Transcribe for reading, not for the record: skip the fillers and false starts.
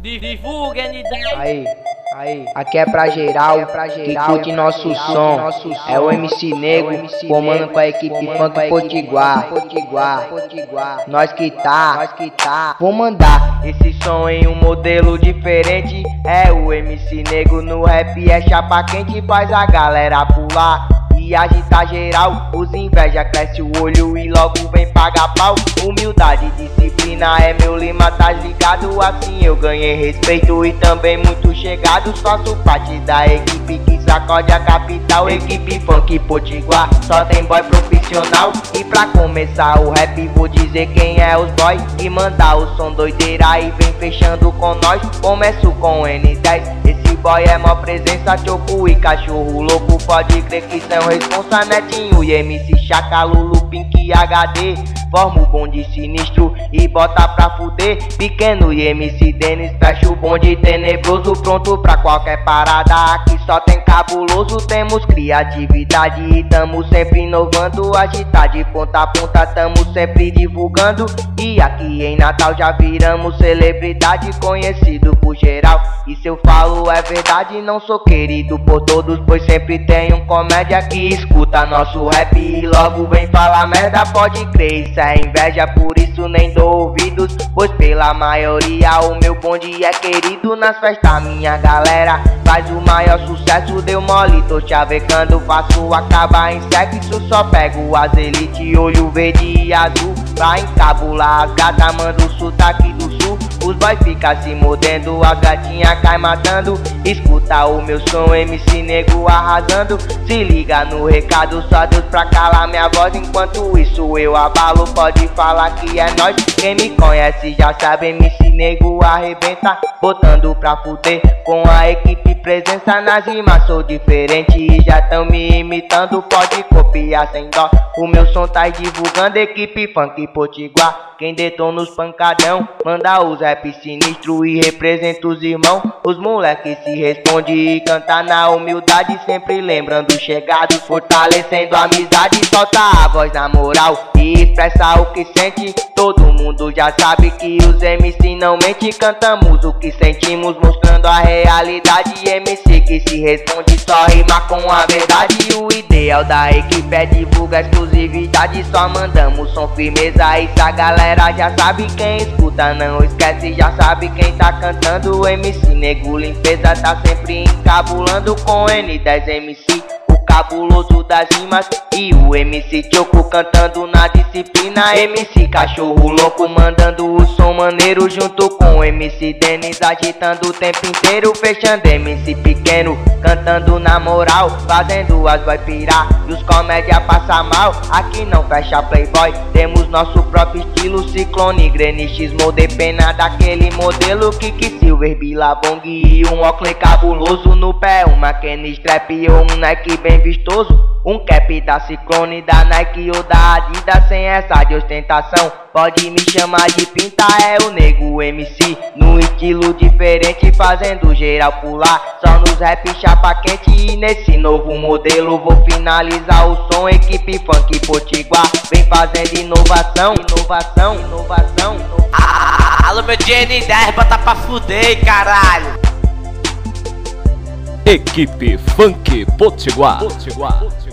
Divulga, Aí, aqui é pra geral, que curte nosso som. É o MC Nego, comando com a equipe Funk Potiguar. Nós que tá, vou mandar esse som em um modelo diferente. É o MC Nego no rap, é chapa quente, faz a galera pular e agita geral. Os inveja cresce o olho e logo vem pagar pau. Humildade e disciplina é meu lema, tá ligado? Assim eu ganhei respeito e também muito chegados. Faço parte da equipe que sacode a capital. Equipe Funk Potiguar, só tem boy profissional. E pra começar o rap vou dizer quem é os boy que manda o som doideira e vem fechando com nós. Começo com N10, esse boy é mó presença. Choco e cachorro louco, pode crer que são responsa. Netinho e MC Chaka, Lulu, Pink HD forma o bonde sinistro e bota pra fuder. Pequeno e MC Denis fecha o bonde tenebroso, pronto pra qualquer parada. Aqui só tem cabuloso, temos criatividade e tamo sempre inovando. Agitar de ponta a ponta, tamo sempre divulgando. E aqui em Natal já viramos celebridade, conhecido por geral. E se eu falo é verdade, não sou querido por todos, pois sempre tem um comédia que escuta nosso rap e logo vem falar merda. Pode crer, isso é inveja, por isso nem dou ouvidos, pois pela maioria o meu bonde é querido. Nas festas minha galera faz o maior sucesso. Deu mole, tô chavecando, faço acabar em sexo. Só pego as elite, olho verde e azul, pra encabular as gatas, mando o sotaque do sul. Os boys ficam se mordendo, as gatinhas cai matando. Escuta o meu som, MC Nego arrasando. Se liga no recado, só Deus pra calar minha voz. Enquanto isso eu abalo, pode falar que é nóis. Quem me conhece já sabe, MC Nego arrebenta, botando pra fuder com a equipe presença. Nas rimas sou diferente e já tão me imitando, pode copiar sem dó. O meu som tá divulgando, equipe Funk Potiguar. Quem detona os pancadão, manda os rap sinistro e representa os irmãos. Os moleques se responde e canta na humildade, sempre lembrando o chegado, fortalecendo a amizade. Solta a voz na moral e expressa o que sente. Todo mundo já sabe que os MC não mente, cantamos o que sentimos, mostrando a realidade. MC que se responde só rima com a verdade. O ideal da equipe é divulgar exclusividade, só mandamos som firmeza. Isso a galera já sabe, quem escuta não esquece, já sabe quem tá cantando. O MC Nego limpeza tá sempre encabulando com N10 MC, cabuloso das rimas, e o MC Choco cantando na disciplina. MC Cachorro Louco mandando o som maneiro, junto com o MC Denis agitando o tempo inteiro. Fechando MC Pequeno cantando na moral, fazendo as boy pirar e os comédia passar mal. Aqui não fecha playboy, temos nosso próprio estilo. Ciclone, Greenwich, Molde, pena daquele modelo. Kiki Silver, Billabong e um óculos cabuloso. No pé uma Kenny Strap ou um Nike bem vistoso. Um cap da Ciclone, da Nike ou da Adidas, sem essa de ostentação, pode me chamar de pinta. É o Nego MC, no estilo diferente, fazendo geral pular, só nos rap chapa quente. E nesse novo modelo vou finalizar o som. Equipe Funk Potiguar vem fazendo inovação. Alô meu GN10, bota pra fuder, caralho. Equipe Funk Potiguar.